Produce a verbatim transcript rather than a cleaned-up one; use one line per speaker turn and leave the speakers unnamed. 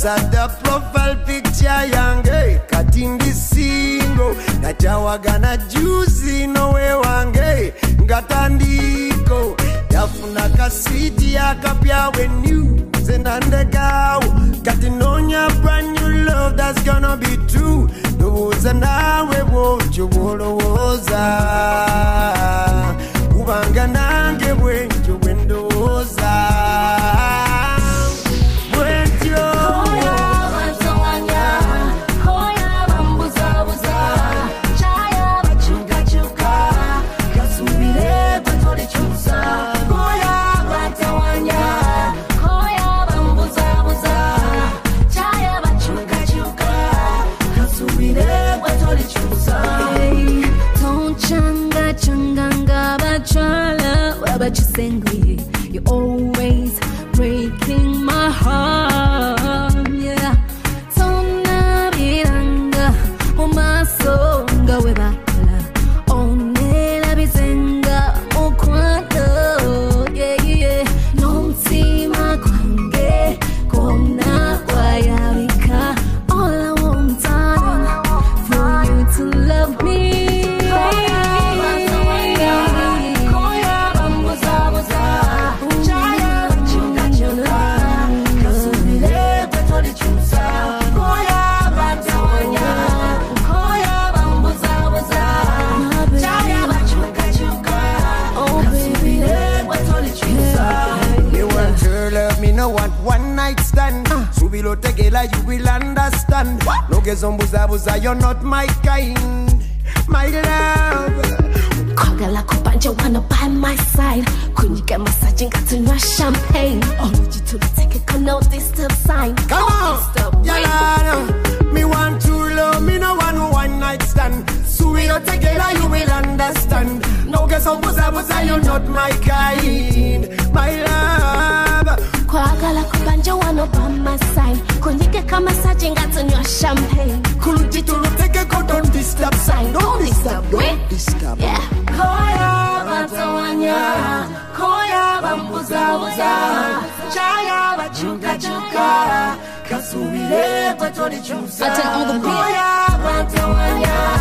at the profile picture yange katindi singo nachawagana juzi nowe wange ngatandiko yafuna kasiti yakapya when you zenandegao katinonya brand new love that's gonna be true ndowoza nawe wocho wolowoza ubanga nange bwenjo bwendoza
But you're angry, you're always breaking my heart, yeah. Tona biranga, umasonga webala, onela bizenga, ukwano, yeah, yeah. Nontima kwange, kona kwayarika. All I want, darling, for you to love me.
One night stand, uh. Subilo tegela, you will understand. What? No gezombuza buza, you're not my kind, my love.
Kogala kubanja wanna by my side. Couldn't you get massaging, got to know champagne. Oh, need you to take a no disturb sign.
Come on, Yalana. Me want to love, me no want one night stand. Subilo tegela, you will understand. No gezombuza buza, you're not my kind, my love.
Kwagala kubanja wano by my side. Kunyike kama massaging got on your champagne.
Kuluji to take a go, don't disturb sign. Don't disturb, don't disturb.
Yeah.
Koya batawanya, koya bambuza buza, chaya bachuka chuka, kasubire batoli chusa. Koya batawanya.